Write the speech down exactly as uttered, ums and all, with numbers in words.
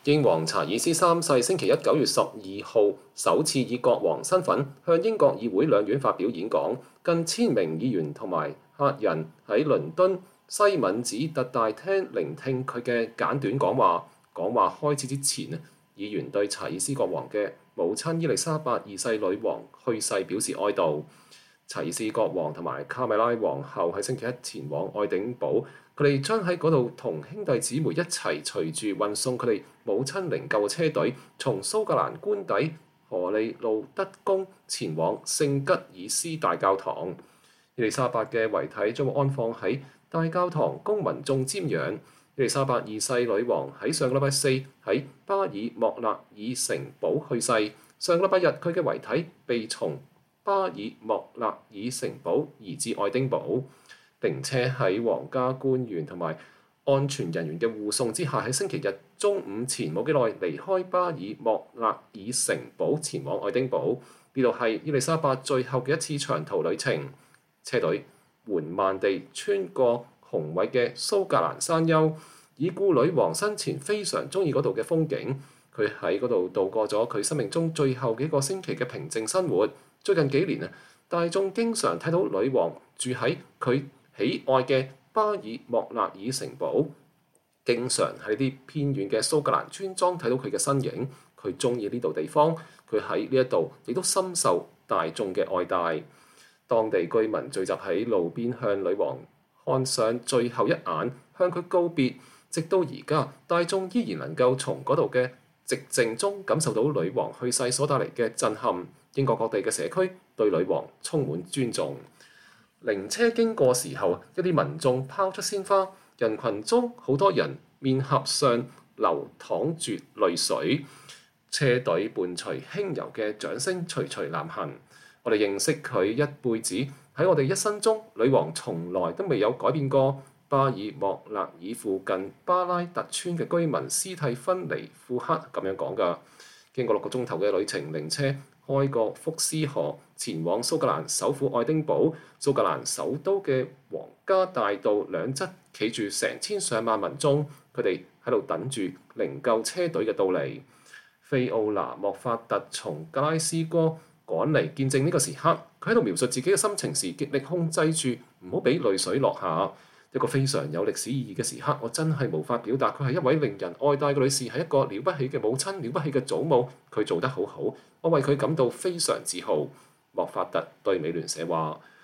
英皇查爾斯三世星期一九月十二號首次以國王身份向英國議會兩院發表演講，近千名議員同埋客人喺倫敦西敏寺特大廳聆聽佢嘅簡短講話。講話開始之前啊，議員對查爾斯國王嘅母親伊麗莎白二世女王去世表示哀悼。查爾斯國王同埋卡米拉皇后喺星期一前往愛丁堡，佢哋將喺嗰度同兄弟姊妹一齊隨住運送佢哋母親靈柩嘅車隊，從蘇格蘭官邸荷利路德宮前往聖吉爾斯大教堂。伊麗莎白嘅遺體將會安放喺大教堂供民眾瞻仰。伊麗莎白二世女王喺上個禮拜四喺巴爾莫勒爾城堡去世。上個禮拜日佢嘅遺體被從巴爾莫勒爾城堡移至愛丁堡，靈車喺皇家官員同埋安全人員嘅護送之下，喺星期日中午前冇幾耐離開巴爾莫勒爾城堡前往愛丁堡。呢度係伊麗莎白最後嘅一次長途旅程。車隊緩慢地穿過雄偉嘅蘇格蘭山丘，已故女王生前非常中意嗰度嘅風景。佢喺嗰度度過咗佢生命中最後幾個星期嘅平靜生活。最近幾年啊，大眾經常睇到女王住喺佢喜愛嘅巴爾莫勒爾城堡，經常喺啲偏遠嘅蘇格蘭村莊睇到佢嘅身影。佢中意呢度地方，佢喺呢一度亦都深受大眾嘅愛戴。當地居民聚集喺路邊向女王看上最後一眼，向佢告別。直到而家，大眾依然能夠從嗰度嘅寂靜中感受到女王去世所帶嚟嘅震撼。英國各地嘅社區對女王充滿尊重。靈車經過時候，一啲民眾拋出鮮花，人群中好多人面頰上流淌住淚水。車隊伴隨輕柔嘅掌聲徐徐南行。我哋認識佢一輩子，喺我哋一生中，女王從來都未有改變過。巴爾莫勒爾附近巴拉特村嘅居民斯蒂芬尼庫克咁樣講㗎。經過六個鐘頭嘅旅程，靈車開過福斯河，前往蘇格蘭首府愛丁堡。蘇格蘭首都嘅皇家大道兩側企住成千上萬民眾，佢哋喺度等住靈柩車隊嘅到嚟。菲奧娜莫法特從格拉斯哥趕嚟見證呢個時刻，佢喺度描述自己嘅心情時，極力控制住唔好俾淚水落下。一個非常有歷史意義嘅時刻，我真係無法表達。佢係一位令人愛戴嘅女士，係一個了不起嘅母親，了不起嘅祖母。佢做得好好，我為佢感到非常自豪。莫法特對美聯社話：